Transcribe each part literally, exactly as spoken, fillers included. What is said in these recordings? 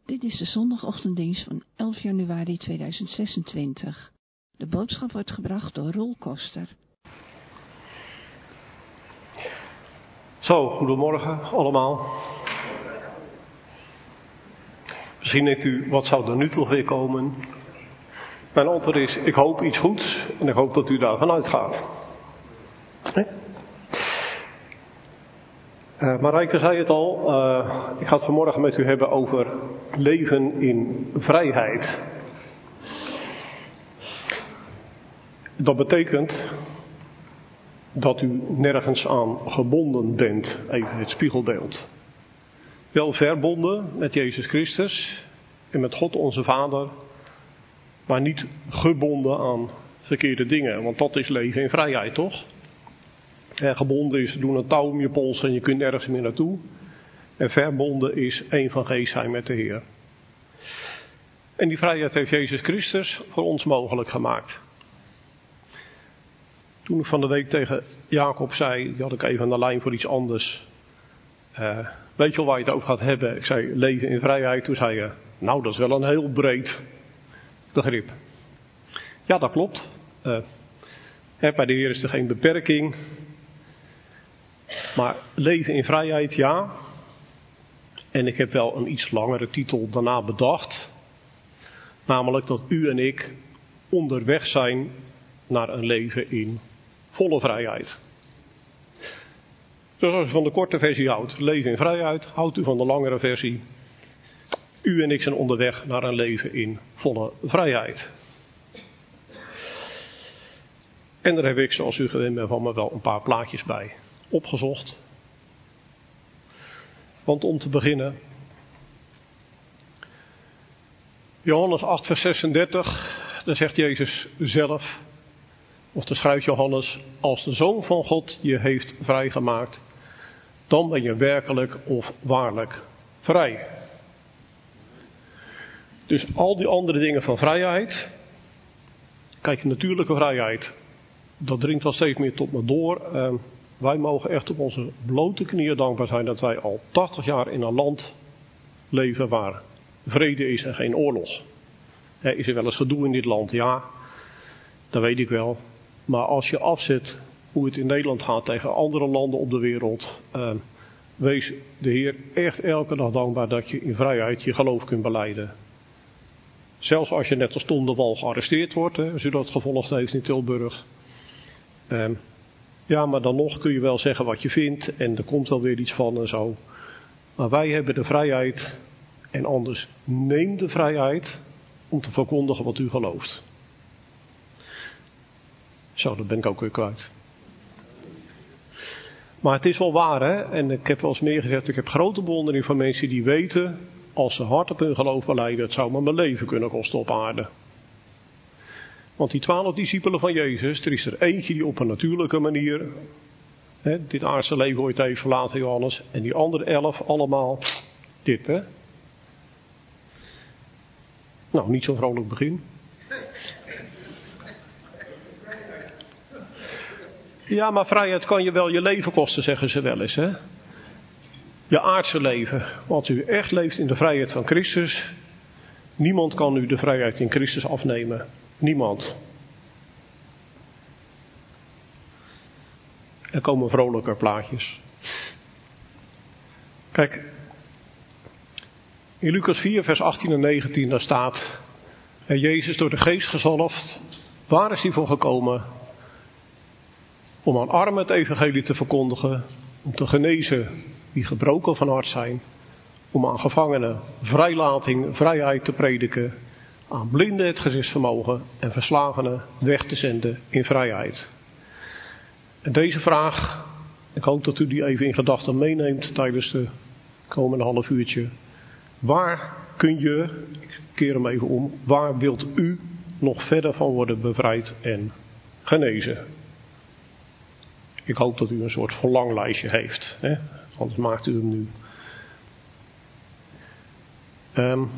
Dit is de zondagochtenddienst van elf januari tweeduizend zesentwintig. De boodschap wordt gebracht door Roel Koster. Zo, goedemorgen allemaal. Misschien denkt u, wat zou er nu toch weer komen? Mijn antwoord is, ik hoop iets goeds en ik hoop dat u daarvan uitgaat. Nee? Uh, Marijke zei het al, uh, ik ga het vanmorgen met u hebben over leven in vrijheid. Dat betekent dat u nergens aan gebonden bent, even het spiegelbeeld. Wel verbonden met Jezus Christus en met God onze Vader, maar niet gebonden aan verkeerde dingen, want dat is leven in vrijheid, toch? En gebonden is, doen een touw om je pols en je kunt nergens meer naartoe. En verbonden is één van geest zijn met de Heer. En die vrijheid heeft Jezus Christus voor ons mogelijk gemaakt. Toen ik van de week tegen Jacob zei, die had ik even aan de lijn voor iets anders. Uh, weet je wel waar je het over gaat hebben? Ik zei leven in vrijheid. Toen zei je, nou dat is wel een heel breed begrip. Ja, dat klopt. Uh, hè, bij de Heer is er geen beperking. Maar leven in vrijheid, ja. En ik heb wel een iets langere titel daarna bedacht. Namelijk dat u en ik onderweg zijn naar een leven in volle vrijheid. Dus als u van de korte versie houdt, leven in vrijheid, houdt u van de langere versie. U en ik zijn onderweg naar een leven in volle vrijheid. En daar heb ik, zoals u gewend bent van me, wel een paar plaatjes bij opgezocht. Want om te beginnen, Johannes acht vers zesendertig, daar zegt Jezus zelf, of daar schrijft Johannes, als de Zoon van God je heeft vrijgemaakt, dan ben je werkelijk of waarlijk vrij. Dus al die andere dingen van vrijheid, kijk, natuurlijke vrijheid, dat dringt wel steeds meer tot me door. Uh, wij mogen echt op onze blote knieën dankbaar zijn dat wij al tachtig jaar in een land leven waar vrede is en geen oorlog. He, is er wel eens gedoe in dit land? Ja, dat weet ik wel. Maar als je afzet hoe het in Nederland gaat tegen andere landen op de wereld, uh, wees de Heer echt elke dag dankbaar dat je in vrijheid je geloof kunt belijden. Zelfs als je net als Tom de Wal gearresteerd wordt, hè, als u dat gevolgd heeft in Tilburg. Uh, ja, maar dan nog kun je wel zeggen wat je vindt en er komt wel weer iets van en zo. Maar wij hebben de vrijheid en anders neem de vrijheid om te verkondigen wat u gelooft. Zo, dat ben ik ook weer kwijt. Maar het is wel waar, hè, en ik heb wel eens meer gezegd, ik heb grote bewondering van mensen die weten, als ze hard op hun geloof belijden, het zou me mijn leven kunnen kosten op aarde. Want die twaalf discipelen van Jezus, er is er eentje die op een natuurlijke manier hè, dit aardse leven ooit heeft verlaten, Johannes. En die andere elf allemaal dit, hè. Nou, niet zo'n vrolijk begin. Ja, maar vrijheid kan je wel je leven kosten, zeggen ze wel eens, hè. Je aardse leven. Want u echt leeft in de vrijheid van Christus. Niemand kan u de vrijheid in Christus afnemen. Niemand. Er komen vrolijker plaatjes. Kijk. In Lucas vier vers achttien en negentien daar staat. En Jezus door de geest gezalfd. Waar is hij voor gekomen? Om aan armen het evangelie te verkondigen. Om te genezen die gebroken van hart zijn. Om aan gevangenen vrijlating, vrijheid te prediken. Aan blinden het gezichtsvermogen en verslagenen weg te zenden in vrijheid. En deze vraag, ik hoop dat u die even in gedachten meeneemt tijdens de komende half uurtje. Waar kun je, ik keer hem even om, waar wilt u nog verder van worden bevrijd en genezen? Ik hoop dat u een soort verlanglijstje heeft, hè? Anders maakt u hem nu. Um,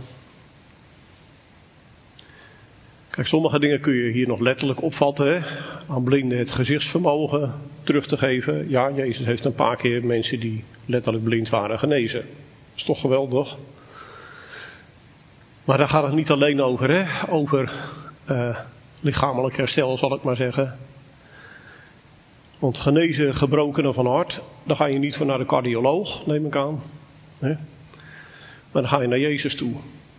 Kijk, sommige dingen kun je hier nog letterlijk opvatten. Hè? Aan blinden het gezichtsvermogen terug te geven. Ja, Jezus heeft een paar keer mensen die letterlijk blind waren genezen. Dat is toch geweldig? Maar daar gaat het niet alleen over, hè? Over uh, lichamelijk herstel, zal ik maar zeggen. Want genezen gebrokenen van hart, daar ga je niet voor naar de cardioloog, neem ik aan. Hè? Maar dan ga je naar Jezus toe.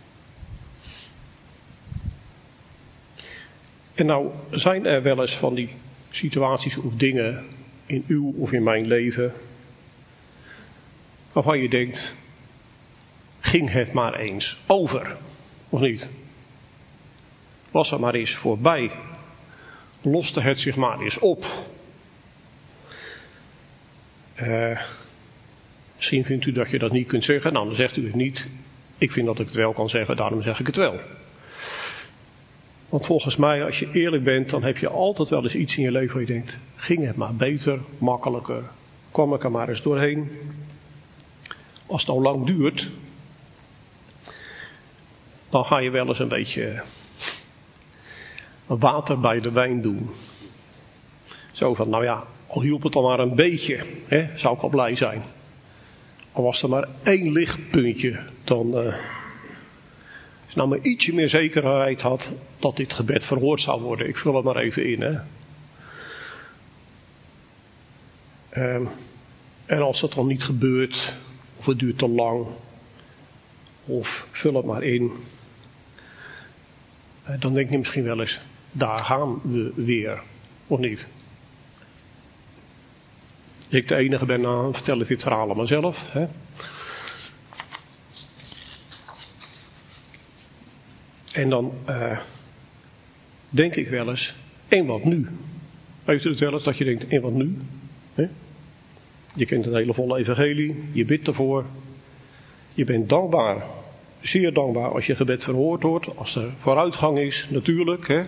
En nou zijn er wel eens van die situaties of dingen in uw of in mijn leven waarvan je denkt, ging het maar eens over, of niet? Was er maar eens voorbij. Loste het zich maar eens op. Uh, misschien vindt u dat je dat niet kunt zeggen, nou dan zegt u het niet. Ik vind dat ik het wel kan zeggen, daarom zeg ik het wel. Want volgens mij, als je eerlijk bent, dan heb je altijd wel eens iets in je leven waar je denkt, ging het maar beter, makkelijker, kwam ik er maar eens doorheen. Als het al lang duurt, dan ga je wel eens een beetje water bij de wijn doen. Zo van, nou ja, al hielp het dan maar een beetje, hè, zou ik al blij zijn. Al was er maar één lichtpuntje, dan... Uh, Als nou maar ietsje meer zekerheid had dat dit gebed verhoord zou worden. Ik vul het maar even in. Hè. Um, en als dat dan niet gebeurt, of het duurt te lang, of vul het maar in. Uh, dan denk je misschien wel eens, daar gaan we weer. Of niet? Ik de enige ben, dan vertel ik dit verhaal aan mezelf. Hè. En dan uh, denk ik wel eens, en wat nu? Heeft u het wel eens dat je denkt, en wat nu? He? Je kent het hele volle evangelie, je bidt ervoor. Je bent dankbaar, zeer dankbaar als je gebed verhoord wordt, als er vooruitgang is, natuurlijk. Hè?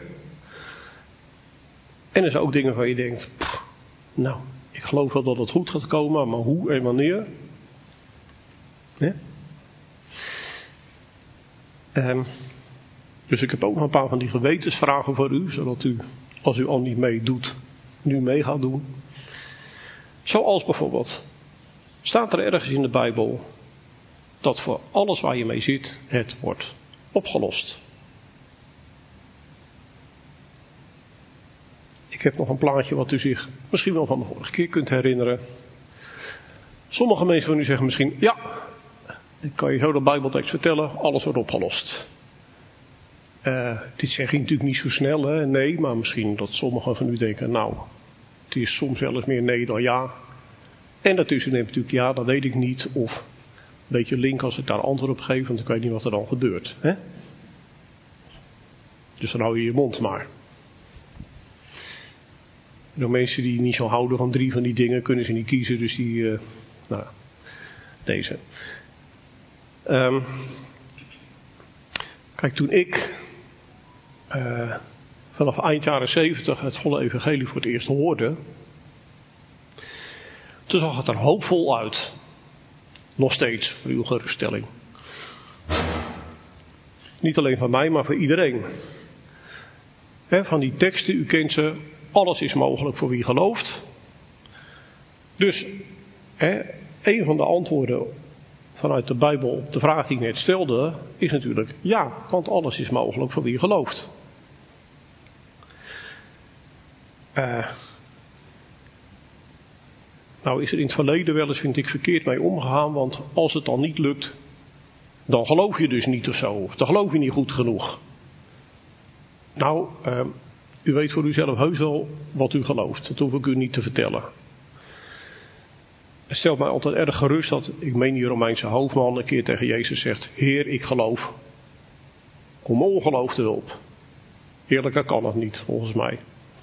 En er zijn ook dingen waar je denkt, pff, nou, ik geloof wel dat het goed gaat komen, maar hoe en wanneer? He? Um, Dus ik heb ook nog een paar van die gewetensvragen voor u, zodat u, als u al niet meedoet, nu mee gaat doen. Zoals bijvoorbeeld, staat er ergens in de Bijbel dat voor alles waar je mee zit, het wordt opgelost. Ik heb nog een plaatje wat u zich misschien wel van de vorige keer kunt herinneren. Sommige mensen van u zeggen misschien, ja, ik kan je zo de Bijbeltekst vertellen, alles wordt opgelost. Uh, dit zeg ik natuurlijk niet zo snel, hè? Nee, maar misschien dat sommigen van u denken, nou, het is soms wel eens meer nee dan ja. En daartussen neemt natuurlijk ja, dat weet ik niet. Of een beetje link als ik daar antwoord op geef, want ik weet niet wat er dan gebeurt. Hè? Dus dan hou je je mond maar. Door mensen die niet zo houden van drie van die dingen, kunnen ze niet kiezen, dus die, uh, nou, deze. Um, kijk, toen ik uh, vanaf eind jaren zeventig het volle evangelie voor het eerst hoorde, toen zag het er hoopvol uit. Nog steeds, voor uw geruststelling. Niet alleen van mij, maar voor iedereen. He, van die teksten, u kent ze, alles is mogelijk voor wie gelooft. Dus, he, een van de antwoorden vanuit de Bijbel op de vraag die ik net stelde, is natuurlijk ja, want alles is mogelijk voor wie gelooft. Uh, nou is er in het verleden wel eens, vind ik, verkeerd mee omgegaan, want als het dan niet lukt, dan geloof je dus niet of zo, of dan geloof je niet goed genoeg. Nou, uh, u weet voor uzelf heus wel wat u gelooft, dat hoef ik u niet te vertellen. Het stelt mij altijd erg gerust dat, ik meen die Romeinse hoofdman een keer tegen Jezus zegt, Heer, ik geloof. Om ongeloof te hulp. Eerlijker kan het niet, volgens mij.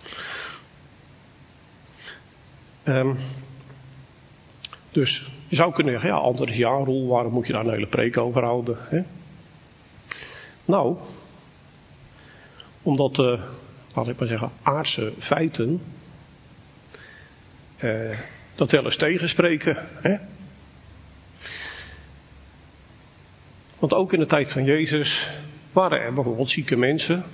Um, dus je zou kunnen zeggen, ja, antwoord is ja, Roel, waarom moet je daar een hele preek over houden? Hè? Nou, omdat, uh, laat ik maar zeggen, aardse feiten Uh, dat wel eens tegenspreken. Hè? Want ook in de tijd van Jezus waren er bijvoorbeeld zieke mensen.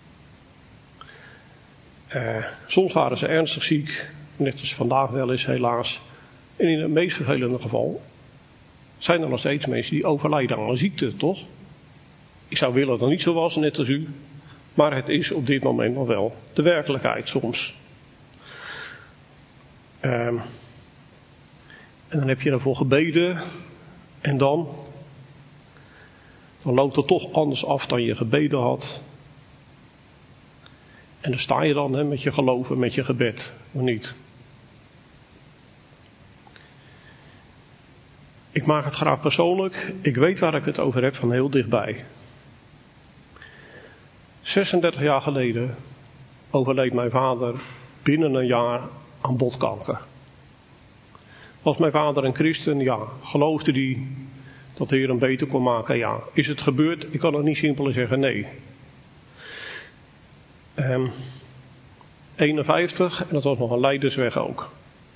Uh, soms waren ze ernstig ziek, net als vandaag wel eens helaas. En in het meest vervelende geval zijn er nog steeds mensen die overlijden aan een ziekte, toch? zou willen dat het niet zo was, net als u. Maar het is op dit moment nog wel de werkelijkheid soms. Um, en dan heb je ervoor gebeden. En dan... Dan loopt het toch anders af dan je gebeden had. En dan sta je dan hè, met je geloof en met je gebed. Of niet? Ik maak het graag persoonlijk. Ik weet waar ik het over heb van heel dichtbij. zesendertig jaar geleden overleed mijn vader binnen een jaar aan botkanker. Was mijn vader een christen? Ja. Geloofde hij dat de Heer hem beter kon maken? Ja. Is het gebeurd? Ik kan het niet simpel zeggen nee. Um, eenenvijftig en dat was nog een leidersweg ook.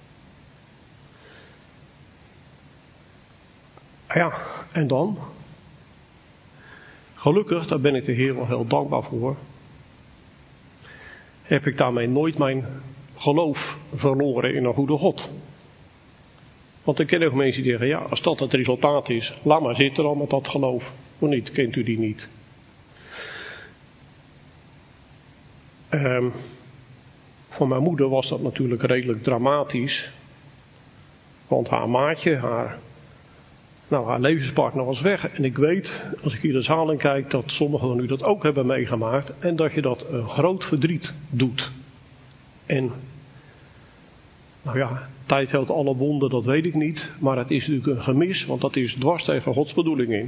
Ja, en dan? Gelukkig, daar ben ik de Heer wel heel dankbaar voor. Heb ik daarmee nooit mijn geloof verloren in een goede God. Want ik ken ook mensen die zeggen, ja, als dat het resultaat is, laat maar zitten dan met dat geloof. Of niet, kent u die niet? Um, voor mijn moeder was dat natuurlijk redelijk dramatisch. Want haar maatje, haar, nou, haar levenspartner was weg. En ik weet, als ik hier de zaal in kijk, dat sommigen van u dat ook hebben meegemaakt. En dat je dat een groot verdriet doet. En, nou ja, tijd helpt alle wonden, dat weet ik niet. Maar het is natuurlijk een gemis, want dat is dwars tegen Gods bedoeling in.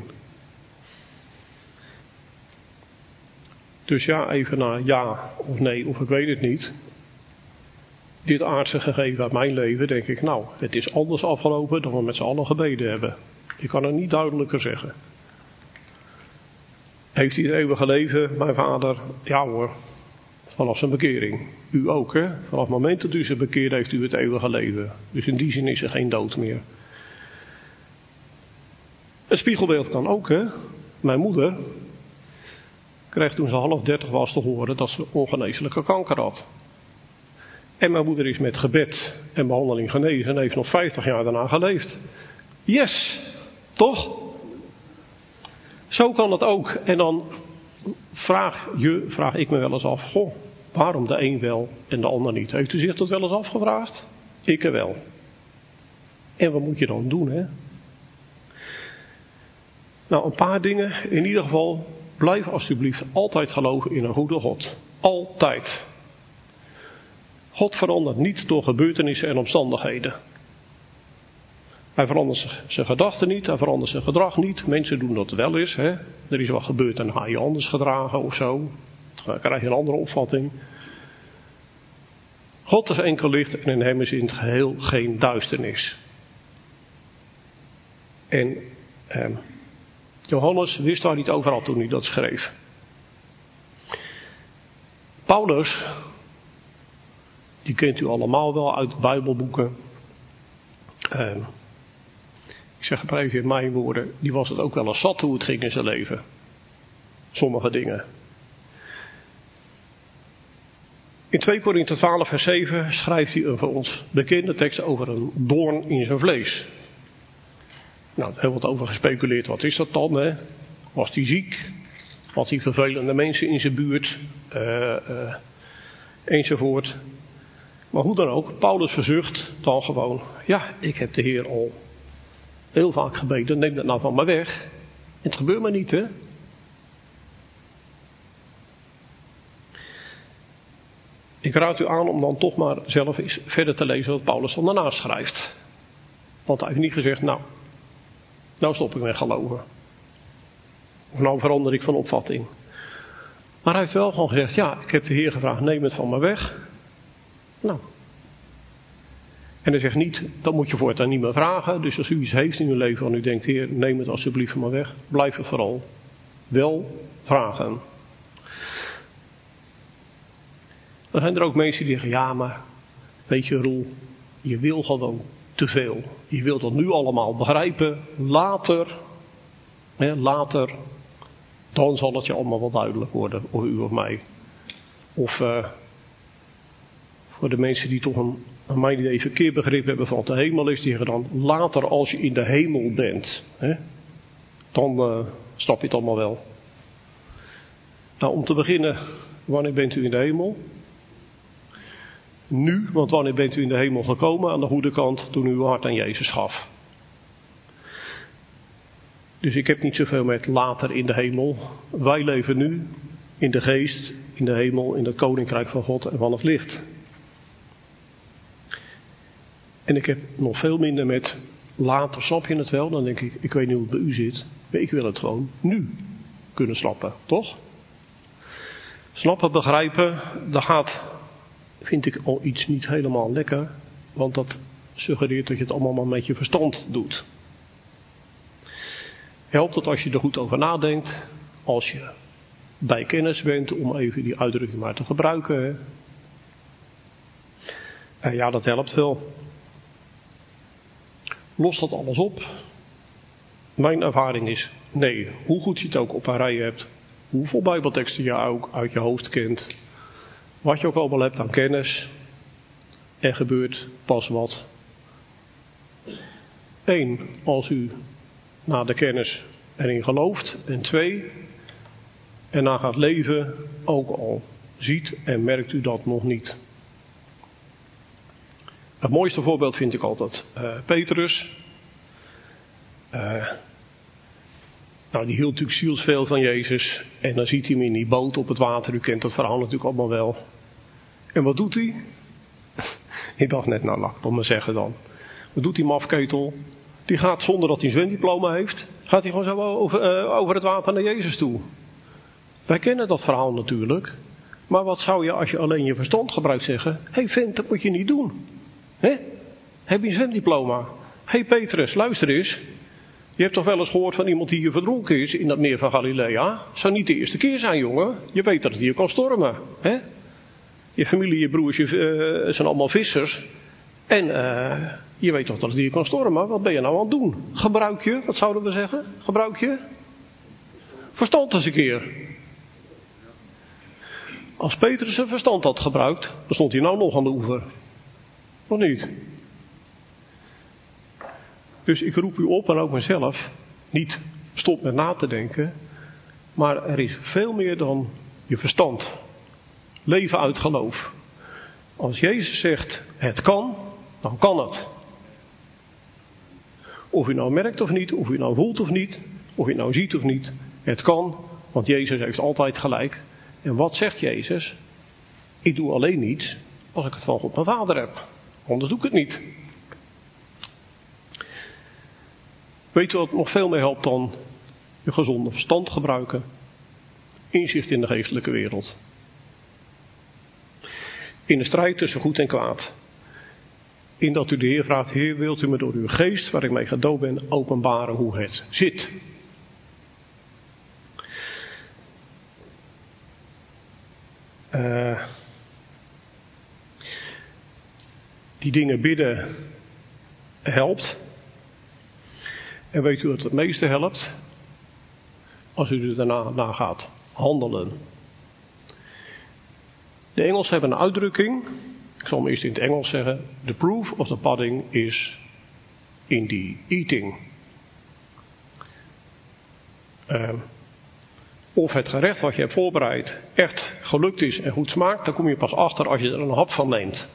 Dus ja, even naar ja of nee, of ik weet het niet. Dit aardse gegeven uit mijn leven, denk ik, nou, het is anders afgelopen dan we met z'n allen gebeden hebben. Ik kan het niet duidelijker zeggen. Heeft hij het eeuwige leven, mijn vader? Ja hoor, vanaf zijn bekering. U ook, hè? Vanaf het moment dat u zich bekeerde, heeft u het eeuwige leven. Dus in die zin is er geen dood meer. Een spiegelbeeld kan ook, hè? Mijn moeder kreeg toen ze half dertig was te horen dat ze ongeneeslijke kanker had. En mijn moeder is met gebed en behandeling genezen en heeft nog vijftig jaar daarna geleefd. Yes, toch? Zo kan het ook. En dan vraag je, vraag ik me wel eens af, goh, waarom de een wel en de ander niet? Heeft u zich dat wel eens afgevraagd? Ik er wel. En wat moet je dan doen, hè? Nou, een paar dingen. In ieder geval, blijf alsjeblieft altijd geloven in een goede God. Altijd. God verandert niet door gebeurtenissen en omstandigheden. Hij verandert zijn gedachten niet, hij verandert zijn gedrag niet. Mensen doen dat wel eens. Hè? Er is wat gebeurd en dan ga je anders gedragen of zo. Dan krijg je een andere opvatting. God is enkel licht en in hem is in het geheel geen duisternis. En eh, Johannes wist daar niet over toen hij dat schreef. Paulus, die kent u allemaal wel uit de Bijbelboeken. Uh, ik zeg het maar even in mijn woorden. Die was het ook wel eens zat hoe het ging in zijn leven. Sommige dingen. In twee Korinthe twaalf vers zeven schrijft hij een voor ons bekende tekst over een doorn in zijn vlees. Nou, er heel wat over gespeculeerd. Wat is dat dan? Hè? Was hij ziek? Had hij vervelende mensen in zijn buurt? Uh, uh, enzovoort. Maar hoe dan ook, Paulus verzucht dan gewoon, ja, ik heb de Heer al heel vaak gebeden, neem dat nou van me weg. En het gebeurt maar niet, hè. Ik raad u aan om dan toch maar zelf eens verder te lezen wat Paulus dan daarna schrijft. Want hij heeft niet gezegd, nou, nou stop ik met geloven. Of nou verander ik van opvatting. Maar hij heeft wel gewoon gezegd, ja, ik heb de Heer gevraagd, neem het van me weg. Nou. En hij zegt niet, dat moet je voortaan niet meer vragen. Dus als u iets heeft in uw leven en u denkt, Heer, neem het alsjeblieft van me weg. Blijf het vooral wel vragen. Dan zijn er ook mensen die zeggen, ja maar, weet je Roel, je wil gewoon te veel. Je wilt dat nu allemaal begrijpen. Later, hè, later, dan zal het je allemaal wel duidelijk worden. Of u of mij. Of uh, voor de mensen die toch een, aan mijn idee verkeerd begrip hebben van wat de hemel is. Die zeggen dan, later als je in de hemel bent. Hè, dan uh, snap je het allemaal wel. Nou, om te beginnen, wanneer bent u in de hemel? Nu, want wanneer bent u in de hemel gekomen? Aan de goede kant, toen u uw hart aan Jezus gaf. Dus ik heb niet zoveel met later in de hemel. Wij leven nu in de geest, in de hemel, in het koninkrijk van God en van het licht. En ik heb nog veel minder met later, snap je het wel? Dan denk ik, ik weet niet hoe het bij u zit. Maar ik wil het gewoon nu kunnen snappen, toch? Snappen, begrijpen, dat gaat, vind ik al iets niet helemaal lekker. Want dat suggereert dat je het allemaal maar met je verstand doet. Helpt het als je er goed over nadenkt, als je bij kennis bent, om even die uitdrukking maar te gebruiken. En ja, dat helpt wel. Lost dat alles op? Mijn ervaring is nee. Hoe goed je het ook op een rij hebt, hoeveel bijbelteksten je ook uit je hoofd kent, wat je ook allemaal hebt aan kennis, er gebeurt pas wat. Eén, als u na de kennis erin gelooft. En twee, erna gaat leven, ook al ziet en merkt u dat nog niet. Het mooiste voorbeeld vind ik altijd uh, Petrus. Uh, nou, die hield natuurlijk zielsveel van Jezus. En dan ziet hij hem in die boot op het water. U kent dat verhaal natuurlijk allemaal wel. En wat doet hij? Ik dacht net, nou laat ik het maar zeggen dan. Wat doet die mafketel? Die gaat zonder dat hij een zwemdiploma heeft, gaat hij gewoon zo over, uh, over het water naar Jezus toe. Wij kennen dat verhaal natuurlijk. Maar wat zou je als je alleen je verstand gebruikt zeggen? Hé hey vent, dat moet je niet doen. Hè? Heb je een zwemdiploma? Hé hey Petrus, luister eens. Je hebt toch wel eens gehoord van iemand die hier verdronken is in dat meer van Galilea? Zou niet de eerste keer zijn, jongen. Je weet dat het hier kan stormen. Hè? Je familie, je broers je, uh, zijn allemaal vissers. En uh, je weet toch dat het hier kan stormen. Wat ben je nou aan het doen? Gebruik je, wat zouden we zeggen? Gebruik je? Verstand eens een keer. Als Petrus zijn verstand had gebruikt, dan stond hij nou nog aan de oever. Of niet? Dus ik roep u op, en ook mezelf, niet stop met na te denken, maar er is veel meer dan je verstand. Leven uit geloof. Als Jezus zegt, het kan, dan kan het. Of u nou merkt of niet, of u nou voelt of niet, of u nou ziet of niet, het kan, want Jezus heeft altijd gelijk. En wat zegt Jezus? Ik doe alleen niets als ik het van God mijn Vader heb. Anders doe ik het niet. Weet u wat nog veel meer helpt dan je gezonde verstand gebruiken? Inzicht in de geestelijke wereld. In de strijd tussen goed en kwaad. In dat u de Heer vraagt, Heer, wilt u me door uw geest, waar ik mee gedoopt ben, openbaren hoe het zit. Uh, die dingen bidden helpt. En weet u wat het meeste helpt? Als u er daarna na gaat handelen. De Engelsen hebben een uitdrukking. Ik zal hem eerst in het Engels zeggen. The proof of the pudding is in the eating. Uh, of het gerecht wat je hebt voorbereid echt gelukt is en goed smaakt, dan kom je pas achter als je er een hap van neemt.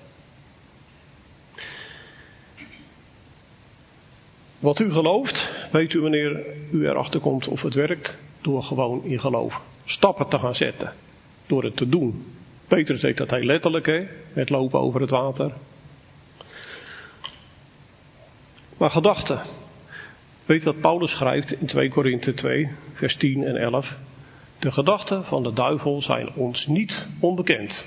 Wat u gelooft, weet u wanneer u erachter komt of het werkt? Door gewoon in geloof stappen te gaan zetten. Door het te doen. Petrus deed dat heel letterlijk, hè? Het lopen over het water. Maar gedachten. Weet wat Paulus schrijft in twee Korinthe twee, vers tien en elf. De gedachten van de duivel zijn ons niet onbekend.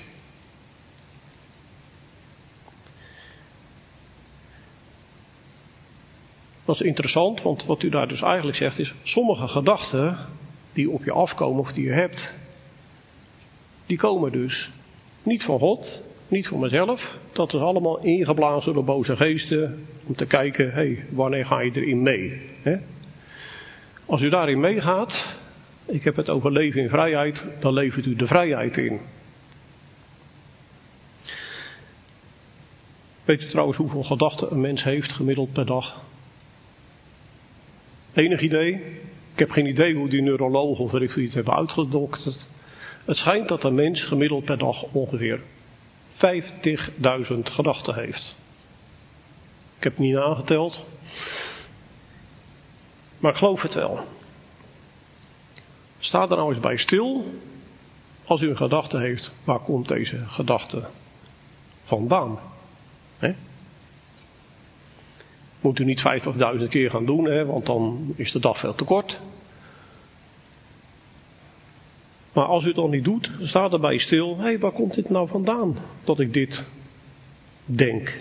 Dat is interessant, want wat u daar dus eigenlijk zegt is, sommige gedachten die op je afkomen of die je hebt, die komen dus niet van God, niet van mezelf. Dat is allemaal ingeblazen door boze geesten om te kijken, hé, hey, wanneer ga je erin mee? Hè? Als u daarin meegaat, ik heb het over leven in vrijheid, dan levert u de vrijheid in. Weet u trouwens hoeveel gedachten een mens heeft gemiddeld per dag? Enig idee? Ik heb geen idee hoe die neurologen of weet ik veel iets hebben uitgedokterd. Het schijnt dat een mens gemiddeld per dag ongeveer vijftigduizend gedachten heeft. Ik heb het niet nageteld. Maar ik geloof het wel. Sta er nou eens bij stil. Als u een gedachte heeft, waar komt deze gedachte vandaan? He? Moet u niet vijftigduizend keer gaan doen, hè, want dan is de dag veel te kort. Maar als u het dan niet doet, sta erbij stil. Hé, hey, waar komt dit nou vandaan? Dat ik dit denk.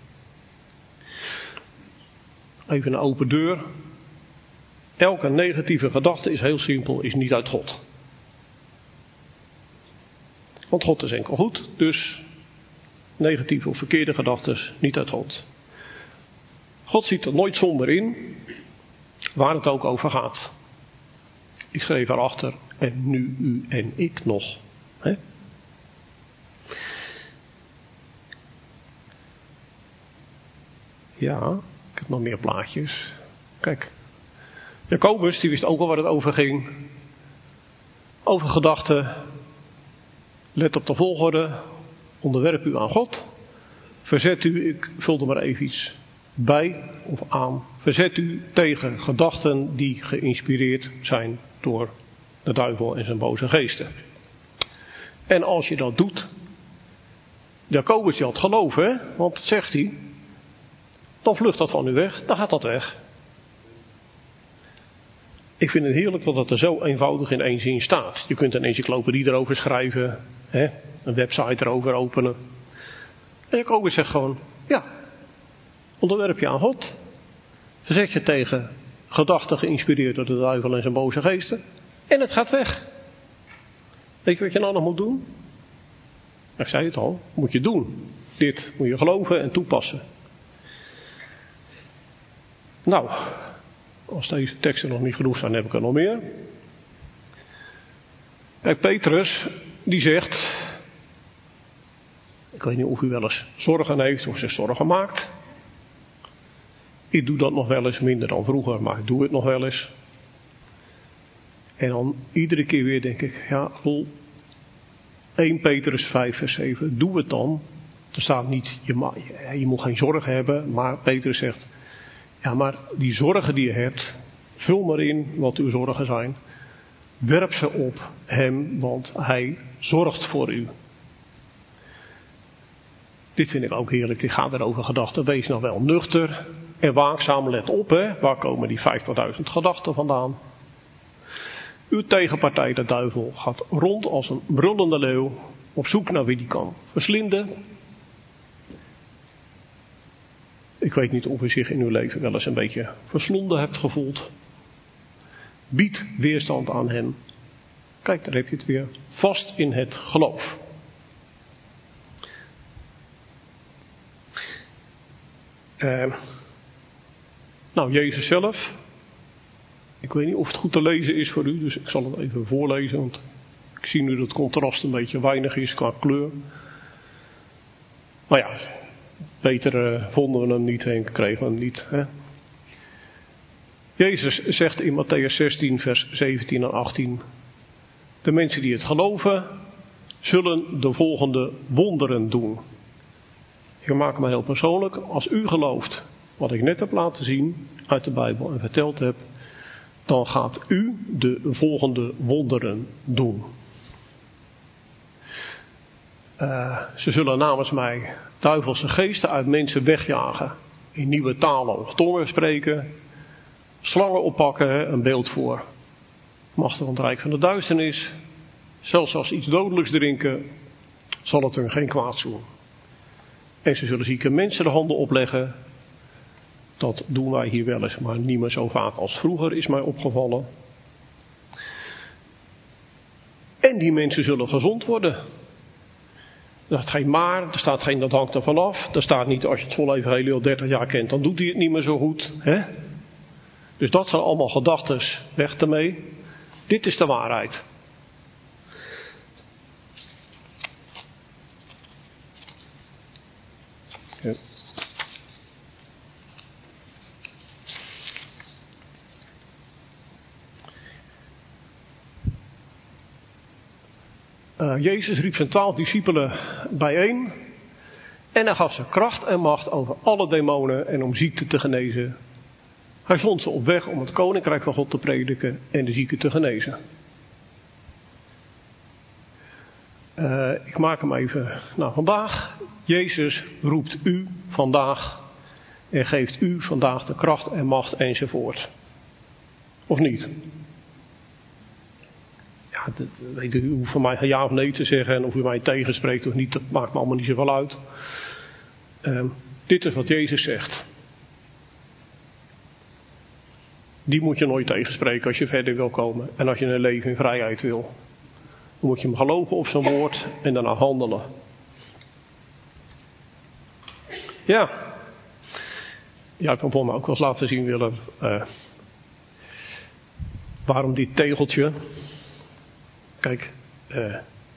Even een open deur. Elke negatieve gedachte is heel simpel, is niet uit God. Want God is enkel goed, dus negatieve of verkeerde gedachten niet uit God. God ziet er nooit somber in, waar het ook over gaat. Ik schreef erachter, en nu u en ik nog. Hè? Ja, ik heb nog meer plaatjes. Kijk, Jacobus die wist ook al waar het over ging. Over gedachten. Let op de volgorde. Onderwerp u aan God. Verzet u, ik vul er maar even iets bij of aan. Verzet u tegen gedachten die geïnspireerd zijn door de duivel en zijn boze geesten. En als je dat doet, Jacobus die had geloof, hè? Want dat zegt hij, dan vlucht dat van u weg, dan gaat dat weg. Ik vind het heerlijk dat het er zo eenvoudig in één zin staat. Je kunt een encyclopedie erover schrijven, hè? Een website erover openen. En Jacobus zegt gewoon, ja, onderwerp je aan God. Verzet je tegen gedachten geïnspireerd door de duivel en zijn boze geesten. En het gaat weg. Weet je wat je nou nog moet doen? Ik zei het al, moet je doen. Dit moet je geloven en toepassen. Nou, als deze teksten nog niet genoeg zijn, heb ik er nog meer. Kijk, Petrus, die zegt, ik weet niet of u wel eens zorgen heeft of zich zorgen maakt. Ik doe dat nog wel eens, minder dan vroeger, maar ik doe het nog wel eens. En dan iedere keer weer denk ik, ja, lol, eerste Petrus vijf vers zeven, doe het dan. Er staat niet, je, ma, je, je moet geen zorgen hebben, maar Petrus zegt, ja, maar die zorgen die je hebt, vul maar in wat uw zorgen zijn. Werp ze op hem, want hij zorgt voor u. Dit vind ik ook heerlijk, dit gaat weer over gedachten. Wees nou wel nuchter en waakzaam, let op, hè. Waar komen die vijftigduizend gedachten vandaan? Uw tegenpartij, de duivel, gaat rond als een brullende leeuw op zoek naar wie die kan verslinden. Ik weet niet of u zich in uw leven wel eens een beetje verslonden hebt gevoeld. Bied weerstand aan hem. Kijk, daar heb je het weer. Vast in het geloof. Uh, nou, Jezus zelf. Ik weet niet of het goed te lezen is voor u, dus ik zal het even voorlezen. Want ik zie nu dat het contrast een beetje weinig is qua kleur. Maar ja, beter uh, vonden we hem niet en kregen we hem niet. Hè? Jezus zegt in Mattheüs zestien vers zeventien en achttien. De mensen die het geloven, zullen de volgende wonderen doen. Ik maak me heel persoonlijk. Als u gelooft wat ik net heb laten zien uit de Bijbel en verteld heb, dan gaat u de volgende wonderen doen. Uh, ze zullen namens mij duivelse geesten uit mensen wegjagen, in nieuwe talen of tongen spreken, slangen oppakken, een beeld voor machten van het rijk van de duisternis. Zelfs als ze iets dodelijks drinken, zal het hun geen kwaad doen. En ze zullen zieke mensen de handen opleggen. Dat doen wij hier wel eens, maar niet meer zo vaak als vroeger, is mij opgevallen. En die mensen zullen gezond worden. Er staat geen maar, er staat geen dat hangt er vanaf. Er staat niet als je het volle evangelie al dertig jaar kent, dan doet hij het niet meer zo goed. Hè? Dus dat zijn allemaal gedachten, weg ermee. Dit is de waarheid. Ja. Uh, Jezus riep zijn twaalf discipelen bijeen. En hij gaf ze kracht en macht over alle demonen en om ziekten te genezen. Hij zond ze op weg om het koninkrijk van God te prediken en de zieken te genezen. Uh, ik maak hem even naar vandaag. Jezus roept u vandaag en geeft u vandaag de kracht en macht enzovoort. Of niet? Ja, dat, weet u, u hoeft van mij ja of nee te zeggen en of u mij tegenspreekt of niet, dat maakt me allemaal niet zoveel uit. Uh, dit is wat Jezus zegt. Die moet je nooit tegenspreken als je verder wil komen en als je een leven in vrijheid wil. Dan moet je hem geloven op zijn woord en daarna handelen. Ja. Ja, ik kan voor me ook wel eens laten zien willen. Uh, waarom dit tegeltje? Kijk. Uh,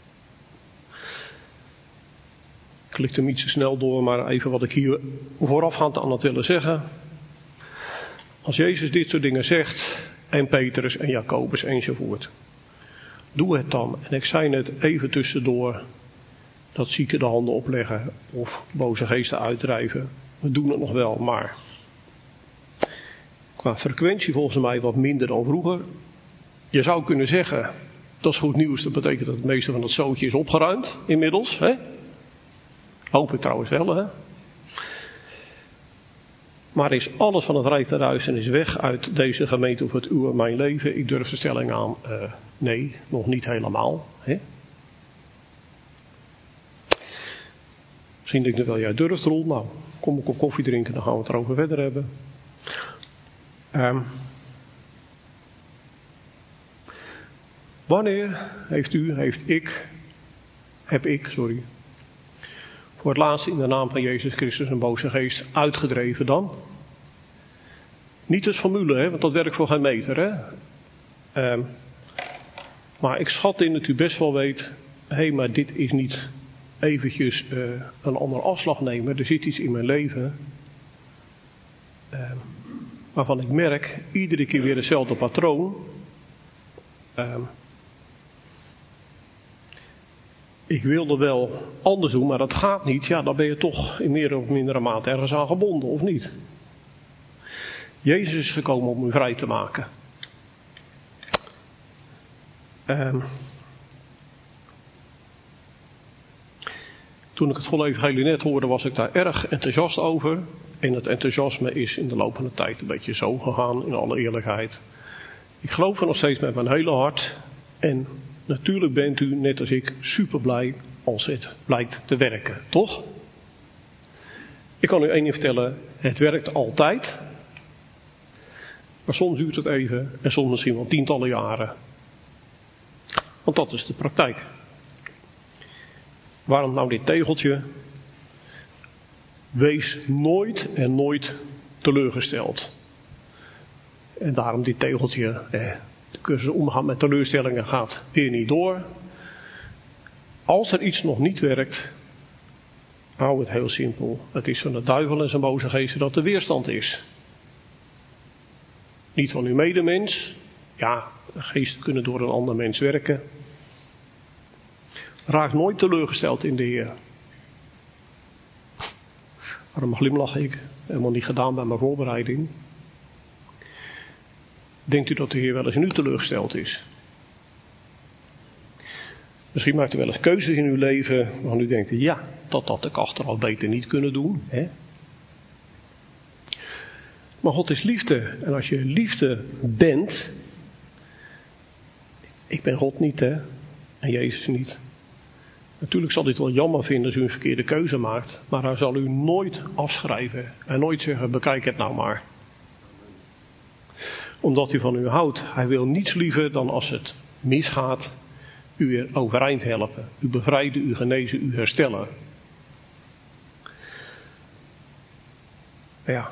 ik klik hem iets te snel door, maar even wat ik hier voorafgaand aan had willen zeggen. Als Jezus dit soort dingen zegt, en Petrus en Jacobus enzovoort. Doe het dan. En ik zei net even tussendoor dat zieken de handen opleggen of boze geesten uitdrijven. We doen het nog wel, maar qua frequentie volgens mij wat minder dan vroeger. Je zou kunnen zeggen, dat is goed nieuws, dat betekent dat het meeste van het zootje is opgeruimd inmiddels. Hè? Hoop ik trouwens wel, hè. Maar is alles van het rijk der duisternis weg uit deze gemeente of het uw en mijn leven? Ik durf de stelling aan, uh, nee, nog niet helemaal. Hè? Misschien denk ik wel, jij durft Roel. Nou, kom ik op koffie drinken, dan gaan we het erover verder hebben. Um, wanneer heeft u, heeft ik, heb ik, sorry, voor het laatst in de naam van Jezus Christus een boze geest uitgedreven dan? Niet als formule, hè, want dat werkt voor geen meter. Hè? Um, maar ik schat in dat u best wel weet, hé, hey, maar dit is niet eventjes uh, een andere afslag nemen. Er zit iets in mijn leven um, waarvan ik merk, iedere keer weer hetzelfde patroon. Um, Ik wilde wel anders doen, maar dat gaat niet. Ja, dan ben je toch in meer of mindere mate ergens aan gebonden, of niet? Jezus is gekomen om u vrij te maken. Um, toen ik het volle evangelie net hoorde, was ik daar erg enthousiast over. En het enthousiasme is in de loop van de tijd een beetje zo gegaan, in alle eerlijkheid. Ik geloof er nog steeds met mijn hele hart. En natuurlijk bent u, net als ik, super blij als het blijkt te werken, toch? Ik kan u één ding vertellen, het werkt altijd. Maar soms duurt het even en soms misschien wel tientallen jaren. Want dat is de praktijk. Waarom nou dit tegeltje? Wees nooit en nooit teleurgesteld. En daarom dit tegeltje, eh, de cursus omgaan met teleurstellingen gaat weer niet door. Als er iets nog niet werkt, hou het heel simpel. Het is van de duivel en zijn boze geesten dat er weerstand is. Niet van uw medemens. Ja, de geesten kunnen door een ander mens werken. Raak nooit teleurgesteld in de Heer. Waarom glimlach ik? Helemaal niet gedaan bij mijn voorbereiding. Denkt u dat de Heer wel eens in u teleurgesteld is? Misschien maakt u wel eens keuzes in uw leven waarvan u denkt, ja, dat had ik achteraf beter niet kunnen doen. Hè? Maar God is liefde. En als je liefde bent, ik ben God niet, hè, en Jezus niet. Natuurlijk zal dit wel jammer vinden als u een verkeerde keuze maakt, maar hij zal u nooit afschrijven en nooit zeggen, bekijk het nou maar. Omdat hij van u houdt. Hij wil niets liever dan als het misgaat, u weer overeind helpen. U bevrijden, u genezen, u herstellen. Ja.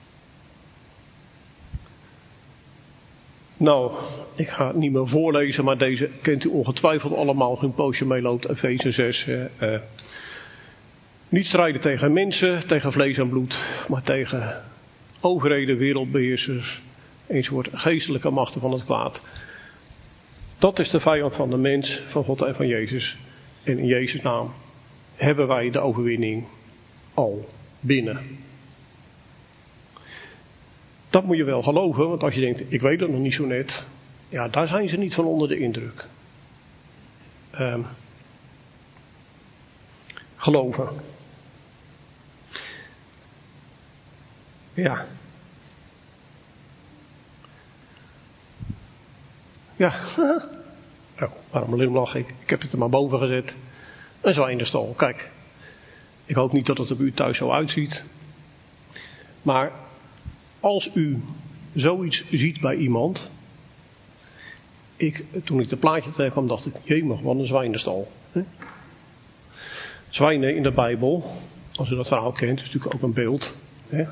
Nou, ik ga het niet meer voorlezen, maar deze kent u ongetwijfeld allemaal als u een poosje meeloopt. Efeze zes. Uh, niet strijden tegen mensen, tegen vlees en bloed, maar tegen overheden, wereldbeheersers, enzovoort, geestelijke machten van het kwaad. Dat is de vijand van de mens, van God en van Jezus. En in Jezus' naam hebben wij de overwinning al binnen. Dat moet je wel geloven, want als je denkt, ik weet het nog niet zo net. Ja, daar zijn ze niet van onder de indruk. Um, geloven. Ja. Ja. Oh, waarom limlach ik? Ik heb het er maar boven gezet. Een zwijnenstal. Kijk. Ik hoop niet dat het op u thuis zo uitziet. Maar als u zoiets ziet bij iemand. Ik, toen ik de plaatje tegenkwam, dacht ik, jemig, wat een zwijnenstal. Hè? Zwijnen in de Bijbel, als u dat verhaal kent, is natuurlijk ook een beeld. Hè?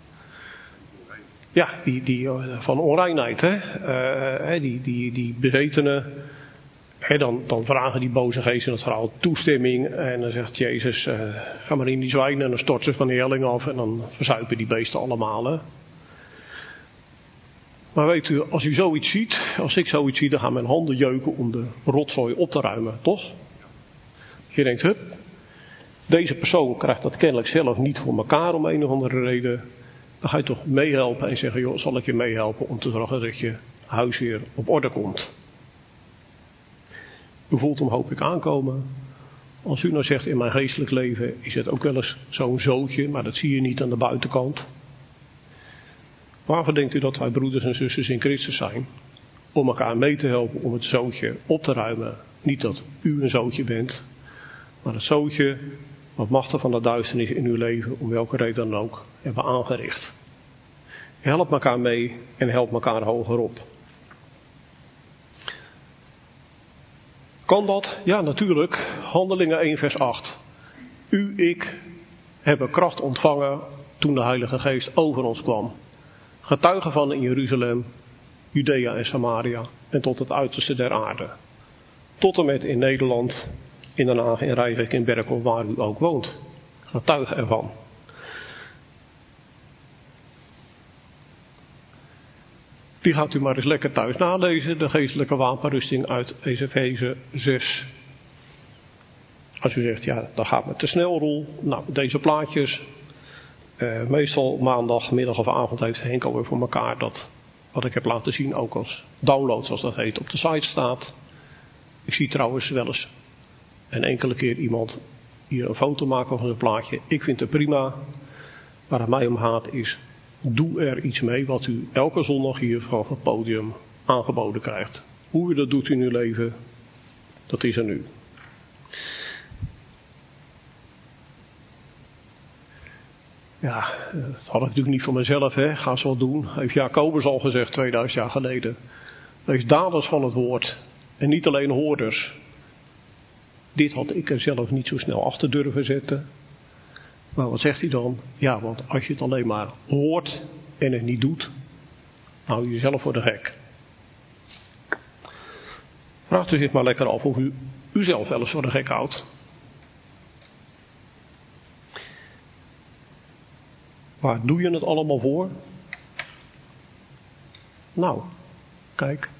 Ja, die, die van onreinheid. Hè? Uh, die, die, die bezetenen. Hè, dan, dan vragen die boze geesten het verhaal toestemming. En dan zegt Jezus, uh, ga maar in die zwijnen. En dan stort ze van de helling af. En dan verzuipen die beesten allemaal. Hè? Maar weet u, als u zoiets ziet, als ik zoiets zie, dan gaan mijn handen jeuken om de rotzooi op te ruimen, toch? Je denkt, hup, deze persoon krijgt dat kennelijk zelf niet voor elkaar om een of andere reden. Dan ga je toch meehelpen en zeggen, joh, zal ik je meehelpen om te zorgen dat je huis weer op orde komt. U voelt hem hoop ik aankomen. Als u nou zegt, in mijn geestelijk leven is het ook wel eens zo'n zootje, maar dat zie je niet aan de buitenkant. Waarvoor denkt u dat wij broeders en zusters in Christus zijn? Om elkaar mee te helpen om het zootje op te ruimen. Niet dat u een zootje bent, maar het zootje wat machten van de duisternis in uw leven, om welke reden dan ook, hebben aangericht. Help elkaar mee en help elkaar hoger op. Kan dat? Ja, natuurlijk. Handelingen één vers acht. U, ik, hebben kracht ontvangen toen de Heilige Geest over ons kwam. Getuigen van in Jeruzalem, Judea en Samaria en tot het uiterste der aarde. Tot en met in Nederland, in Den Haag, in Rijwijk, in Berkel, waar u ook woont. Getuigen ervan. Die gaat u maar eens lekker thuis nalezen, de geestelijke wapenrusting uit Efeze zes. Als u zegt, ja, dat gaat me te snel, Roel. Nou, deze plaatjes. Uh, meestal maandag, middag of avond heeft Henk alweer voor elkaar dat wat ik heb laten zien ook als download, zoals dat heet, op de site staat. Ik zie trouwens wel eens een enkele keer iemand hier een foto maken van zijn plaatje. Ik vind het prima. Waar het mij om gaat is, doe er iets mee wat u elke zondag hier vanaf het podium aangeboden krijgt. Hoe u dat doet in uw leven, dat is aan u. Ja, dat had ik natuurlijk niet voor mezelf, hè. Ga eens wat doen. Heeft Jacobus al gezegd tweeduizend jaar geleden. Wees daders van het woord. En niet alleen hoorders. Dit had ik er zelf niet zo snel achter durven zetten. Maar wat zegt hij dan? Ja, want als je het alleen maar hoort en het niet doet, hou je jezelf voor de gek. Vraagt u zich maar lekker af of u uzelf wel eens voor de gek houdt. Waar doe je het allemaal voor? Nou, kijk.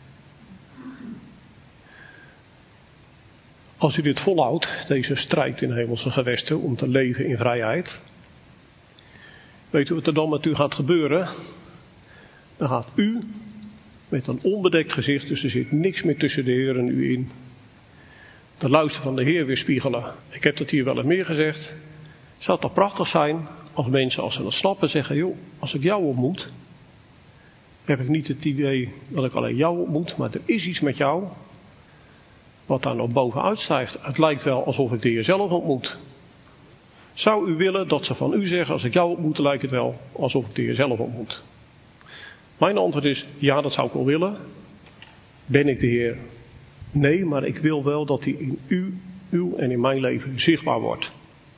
Als u dit volhoudt, deze strijd in hemelse gewesten om te leven in vrijheid. Weet u wat er dan met u gaat gebeuren? Dan gaat u met een onbedekt gezicht, dus er zit niks meer tussen de Heer en u in, de luister van de Heer weerspiegelen. Ik heb dat hier wel eens meer gezegd. Zou het toch prachtig zijn als mensen, als ze dat snappen, zeggen, joh, als ik jou ontmoet, heb ik niet het idee dat ik alleen jou ontmoet, maar er is iets met jou wat daar nog bovenuit stijgt. Het lijkt wel alsof ik de Heer zelf ontmoet. Zou u willen dat ze van u zeggen, als ik jou ontmoet, lijkt het wel alsof ik de Heer zelf ontmoet? Mijn antwoord is, ja, dat zou ik wel willen. Ben ik de Heer? Nee, maar ik wil wel dat hij in u, uw en in mijn leven zichtbaar wordt.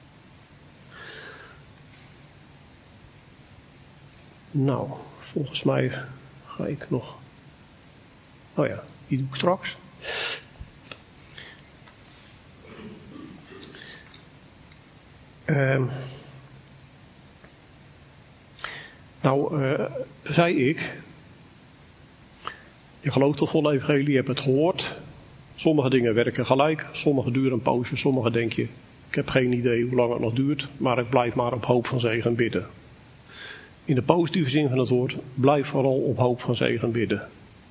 Nou, volgens mij ga ik nog... Oh ja, die doe ik straks. Uh, nou, uh, zei ik... Je gelooft toch vol evangelie, je hebt het gehoord. Sommige dingen werken gelijk, sommige duren een poosje, sommige denk je, ik heb geen idee hoe lang het nog duurt, maar ik blijf maar op hoop van zegen bidden. In de positieve zin van het woord, blijf vooral op hoop van zegen bidden.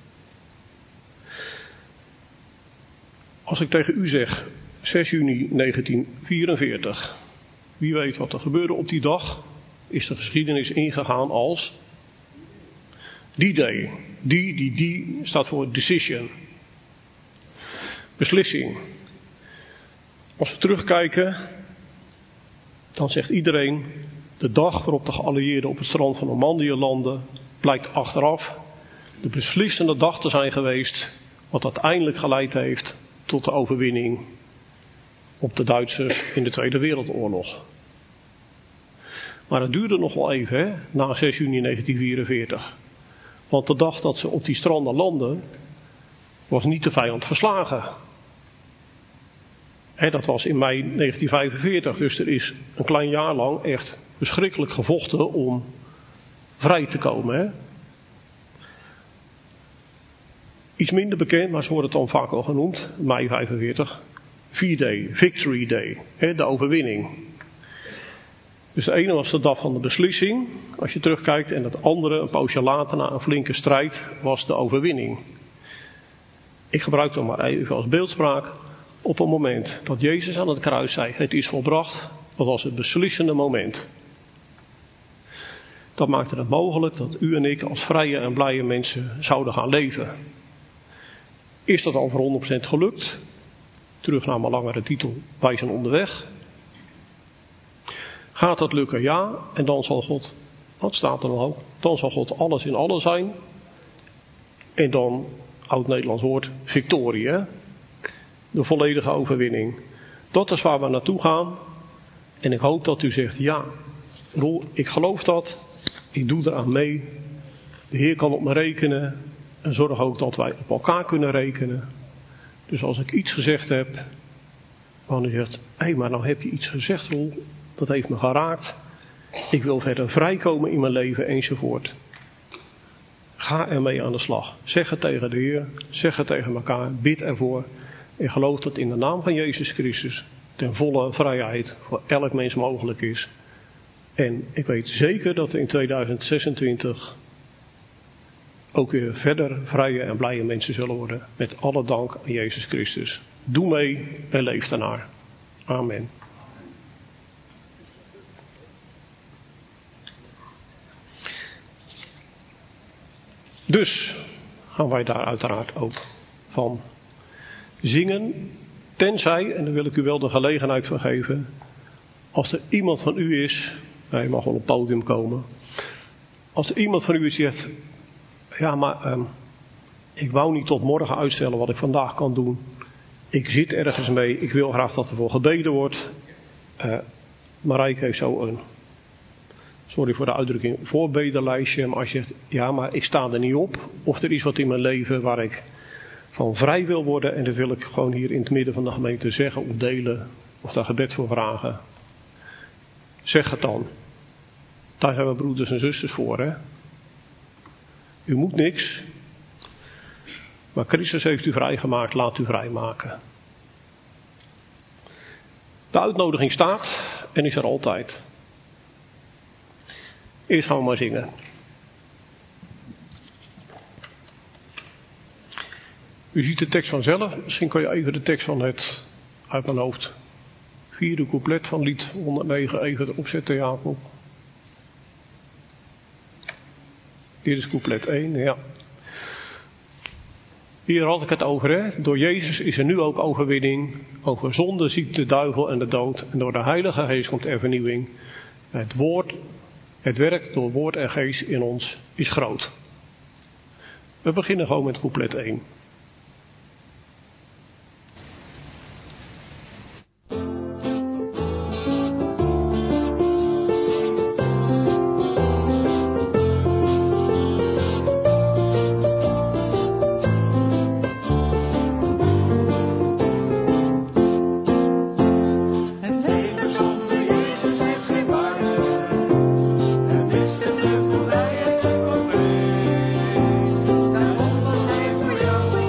Als ik tegen u zeg, zes juni negentien vierenveertig, wie weet wat er gebeurde op die dag, is de geschiedenis ingegaan als die day. Die, die, die staat voor decision. Beslissing. Als we terugkijken, dan zegt iedereen, de dag waarop de geallieerden op het strand van Normandië landen, blijkt achteraf de beslissende dag te zijn geweest, wat uiteindelijk geleid heeft tot de overwinning op de Duitsers in de Tweede Wereldoorlog. Maar het duurde nog wel even, hè, na zes juni negentien vierenveertig. Want de dag dat ze op die stranden landden, was niet de vijand verslagen. Hè, dat was in mei negentien vijfenveertig, dus er is een klein jaar lang echt verschrikkelijk gevochten om vrij te komen. Hè. Iets minder bekend, maar zo wordt het dan vaak al genoemd, mei vijfenveertig, V-Day, Victory Day, hè, de overwinning. Dus de ene was de dag van de beslissing, als je terugkijkt, en het andere, een poosje later, na een flinke strijd, was de overwinning. Ik gebruik het maar even als beeldspraak. Op het moment dat Jezus aan het kruis zei, het is volbracht, dat was het beslissende moment. Dat maakte het mogelijk dat u en ik als vrije en blije mensen zouden gaan leven. Is dat al voor honderd procent gelukt? Terug naar mijn langere titel, wij zijn onderweg. Gaat dat lukken? Ja. En dan zal God, wat staat er nog ook? Dan zal God alles in alles zijn. En dan, oud-Nederlands woord, victorie. Hè? De volledige overwinning. Dat is waar we naartoe gaan. En ik hoop dat u zegt, ja, Roel, ik geloof dat. Ik doe eraan mee. De Heer kan op me rekenen. En zorg ook dat wij op elkaar kunnen rekenen. Dus als ik iets gezegd heb, dan u zegt, hé, hey, maar nou heb je iets gezegd, Roel. Dat heeft me geraakt. Ik wil verder vrijkomen in mijn leven enzovoort. Ga ermee aan de slag. Zeg het tegen de Heer. Zeg het tegen elkaar. Bid ervoor. En geloof dat in de naam van Jezus Christus ten volle vrijheid voor elk mens mogelijk is. En ik weet zeker dat we in tweeduizend zesentwintig ook weer verder vrije en blije mensen zullen worden. Met alle dank aan Jezus Christus. Doe mee en leef daarnaar. Amen. Dus gaan wij daar uiteraard ook van zingen. Tenzij, en daar wil ik u wel de gelegenheid voor geven, als er iemand van u is, hij mag wel op het podium komen. Als er iemand van u is die zegt, ja maar um, ik wou niet tot morgen uitstellen wat ik vandaag kan doen. Ik zit ergens mee, ik wil graag dat er voor gebeden wordt. Uh, Marijke heeft zo een, sorry voor de uitdrukking, voorbedenlijstje. Maar als je zegt, ja maar ik sta er niet op. Of er is wat in mijn leven waar ik van vrij wil worden. En dat wil ik gewoon hier in het midden van de gemeente zeggen of delen. Of daar gebed voor vragen. Zeg het dan. Daar zijn we broeders en zusters voor, hè. U moet niks. Maar Christus heeft u vrijgemaakt, laat u vrijmaken. De uitnodiging staat en is er altijd. Eerst gaan we maar zingen. U ziet de tekst vanzelf. Misschien kan je even de tekst van het uit mijn hoofd. Vierde couplet van lied honderdnegen even opzetten, Jacob. Dit is couplet één, ja. Hier had ik het over, hè. Door Jezus is er nu ook overwinning. Over zonde, ziekte, duivel en de dood. En door de Heilige Geest komt er vernieuwing. Het woord, het werk door woord en geest in ons is groot. We beginnen gewoon met couplet één. Daarom was hij voor jou.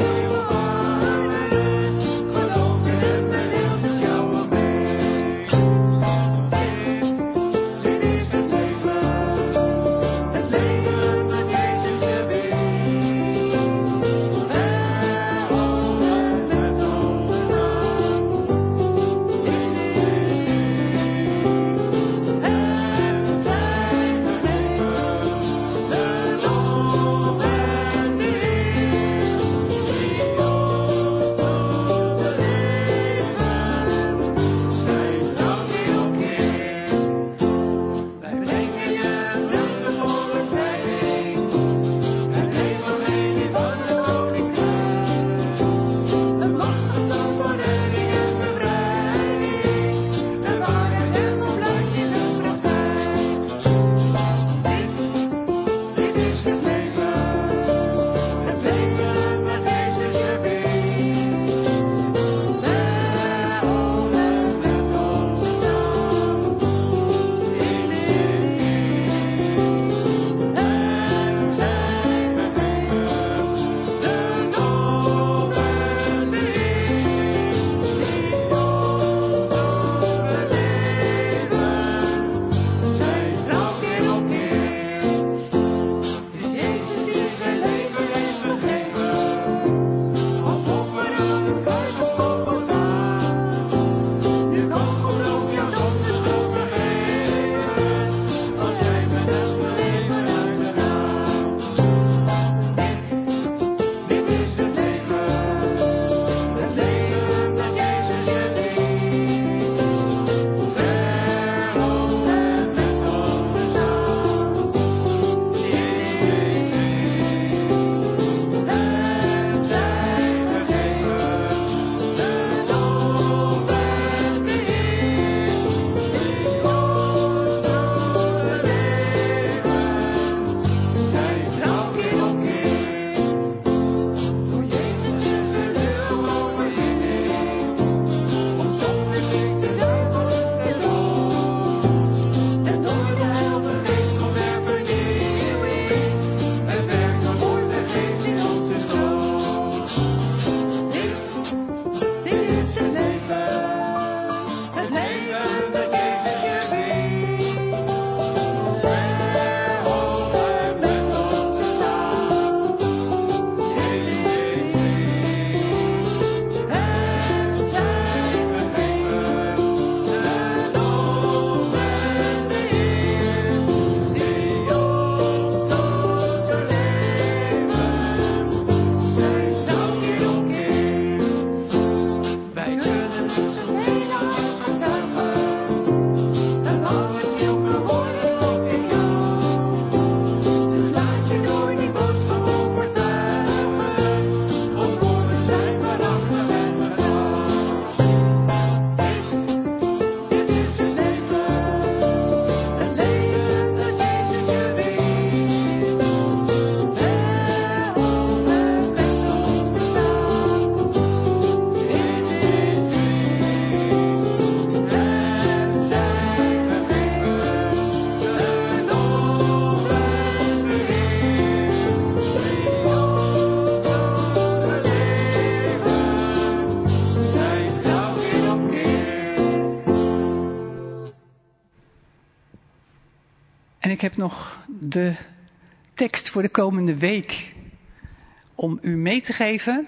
ik heb nog de tekst voor de komende week om u mee te geven.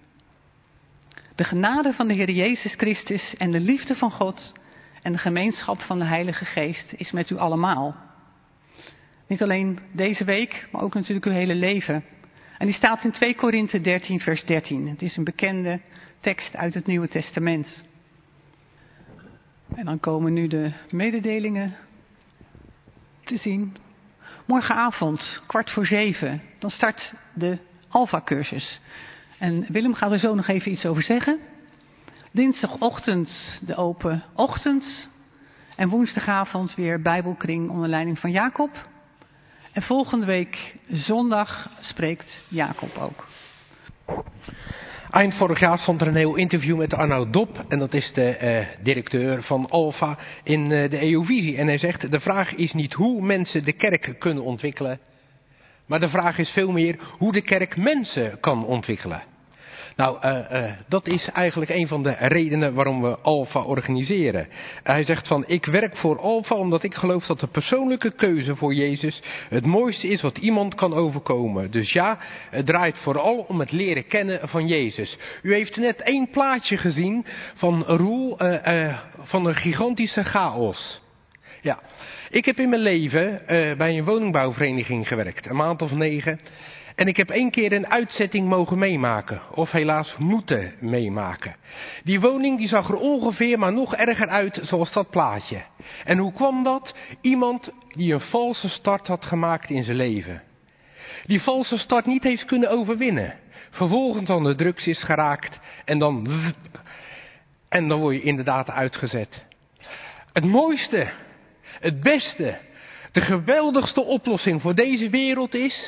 De genade van de Heer Jezus Christus en de liefde van God en de gemeenschap van de Heilige Geest is met u allemaal. Niet alleen deze week, maar ook natuurlijk uw hele leven. En die staat in twee Korinthe dertien vers dertien. Het is een bekende tekst uit het Nieuwe Testament. En dan komen nu de mededelingen te zien. Morgenavond, kwart voor zeven, dan start de Alpha-cursus. En Willem gaat er zo nog even iets over zeggen. Dinsdagochtend de open ochtend. En woensdagavond weer Bijbelkring onder leiding van Jacob. En volgende week zondag spreekt Jacob ook. Eind vorig jaar stond er een heel interview met Arnoud Dop. En dat is de uh, directeur van Alpha in uh, de E O Visie. En hij zegt, de vraag is niet hoe mensen de kerk kunnen ontwikkelen. Maar de vraag is veel meer hoe de kerk mensen kan ontwikkelen. Nou, uh, uh, dat is eigenlijk een van de redenen waarom we Alpha organiseren. Uh, hij zegt van, ik werk voor Alpha omdat ik geloof dat de persoonlijke keuze voor Jezus het mooiste is wat iemand kan overkomen. Dus ja, het draait vooral om het leren kennen van Jezus. U heeft net één plaatje gezien van Roel uh, uh, van een gigantische chaos. Ja, ik heb in mijn leven uh, bij een woningbouwvereniging gewerkt, een maand of negen. En ik heb één keer een uitzetting mogen meemaken, of helaas moeten meemaken. Die woning die zag er ongeveer maar nog erger uit zoals dat plaatje. En hoe kwam dat? Iemand die een valse start had gemaakt in zijn leven. Die valse start niet heeft kunnen overwinnen. Vervolgens aan de drugs is geraakt en dan... En dan word je inderdaad uitgezet. Het mooiste, het beste, de geweldigste oplossing voor deze wereld is...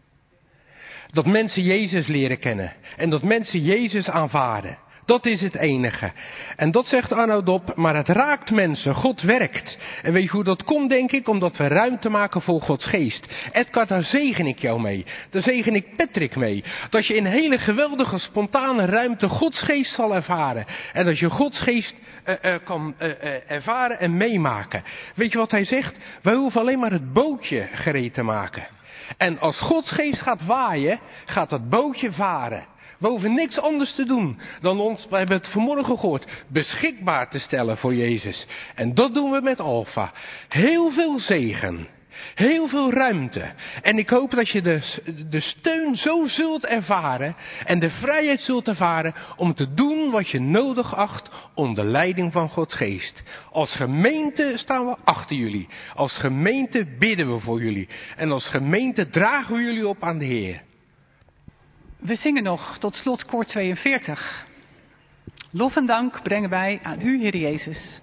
dat mensen Jezus leren kennen. En dat mensen Jezus aanvaarden. Dat is het enige. En dat zegt Arnoud Dop, maar het raakt mensen. God werkt. En weet je hoe dat komt, denk ik? Omdat we ruimte maken voor Gods geest. Edgar, daar zegen ik jou mee. Daar zegen ik Patrick mee. Dat je in een hele geweldige, spontane ruimte Gods geest zal ervaren. En dat je Gods geest uh, uh, kan uh, uh, ervaren en meemaken. Weet je wat hij zegt? Wij hoeven alleen maar het bootje gereed te maken. En als Gods geest gaat waaien, gaat dat bootje varen. We hoeven niks anders te doen dan ons, we hebben het vanmorgen gehoord, beschikbaar te stellen voor Jezus. En dat doen we met Alpha. Heel veel zegen. Heel veel ruimte. En ik hoop dat je de, de steun zo zult ervaren en de vrijheid zult ervaren om te doen wat je nodig acht onder leiding van Gods geest. Als gemeente staan we achter jullie. Als gemeente bidden we voor jullie. En als gemeente dragen we jullie op aan de Heer. We zingen nog tot slot koor tweeënveertig. Lof en dank brengen wij aan u, Heer Jezus.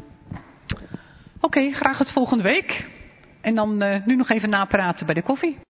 Oké, okay, graag het volgende week. En dan uh, nu nog even napraten bij de koffie.